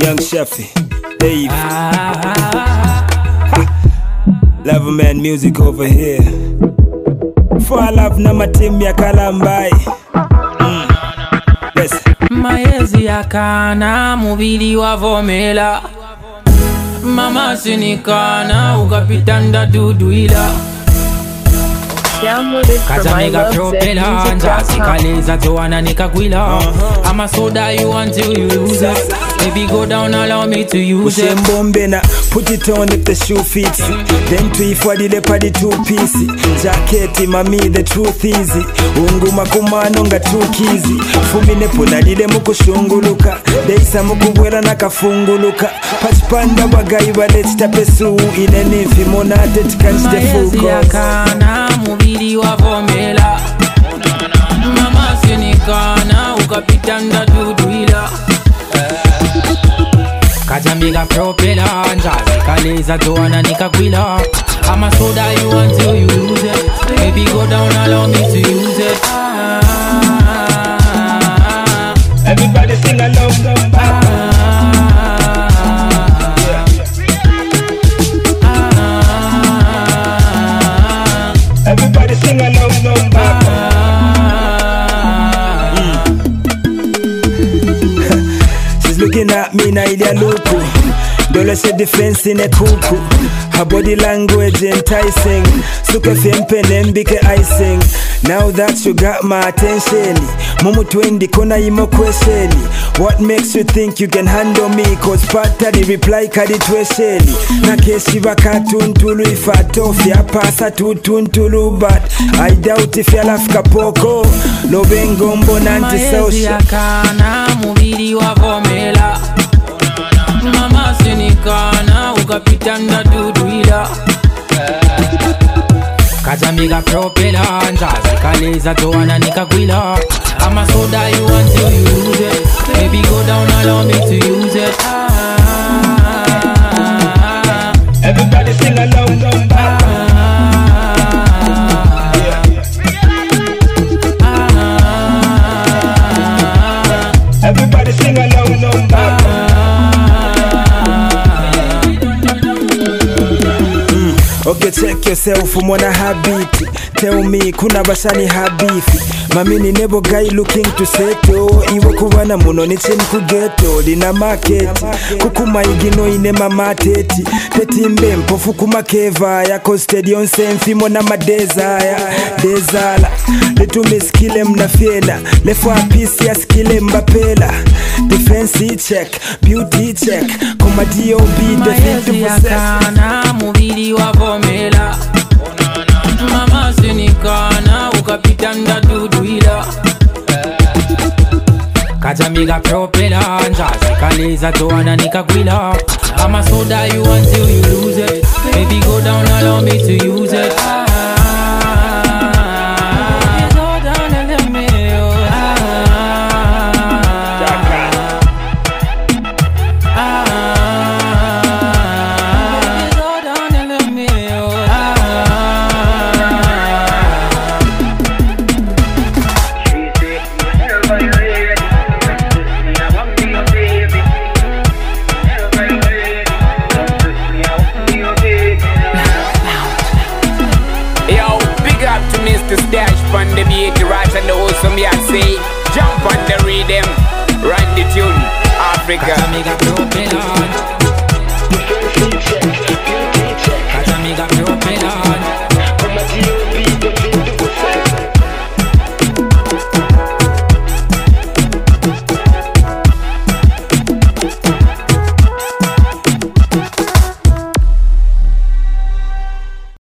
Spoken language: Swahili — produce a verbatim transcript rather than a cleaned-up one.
Young Sheffy, Dave. Loverman music over here. For I love na matim ya kalambai. Mm. Yes. Maezi ya kana mubili wa vomela. Mama sinikana ukapitanda duduila. Kazamega propela Njasi kaleza toana nikagwila. I'm a soda you until you lose it. Baby go down, allow me to use it. Ushembombena, put it on if the shoe fits. Then tweet for the leopard two piece. Jacket, mami, the truth easy. Unguma kumanonga two kizi. Fumine puna dide mukushunguluka. Deisa mukubwera nakafunguluka. Pachpanda wagayi walechita pesu. Ine nifi monate tikanjite fuko. Maezi ya kana mubili wa vomela. Mama sinikana ukapitanda duduila. Kazamega propela Njasi kaleza toana nikagwila. I'm a soda you until you lose it. Baby go down, allow me to use it. Everybody sing along, come back. Everybody sing along, come back. She's looking at me na ile luku. Dole se defense in a kuku. Her body language enticing. Suke fempe nembike icing. Now that you got my attention, Mumu twendi kona imo kwesheni. What makes you think you can handle me? Cause pata di reply kadi twesheni. Na keshi waka tuntulu if I tough ya pasa tutuntulu. But I doubt if ya lafka poko. No bengo mbona anti-social. Maezi ya kana mubili wa vomela. Mama sinikana ukapitanda duduila. Kazamega propela Njasi kaleza toana nikagwila. I'm a soda you until you lose it. Baby go down, allow me to use it. Everybody sing along, come back. Everybody sing along, come back. Okay, check yourself, mwana habiti. Tell me, kuna bashani habifi. Mamini nebo guy looking to settle. Iwe kubana muno ni chini kugeto. Lina market, kukuma igino ine mamateti. Tetimbe mpofu kumakeva ya stadion senfi mona madezaya. Dezala, letu miskile mnafela. Lefwa pisi ya skile mbapela. Defense check, beauty check. Koma D O B, defense ya kana mubili wa vomela. Mama sinikana ukapitanda duduila. Kazamega propela Njasi kaleza toana nikagwila. I'm a soda you until you lose it. Baby go down, allow me to use it. Go down and let me to stash on the beat, right and the awesome ya say. Jump on the rhythm, run the tune, Africa. Kazamega propela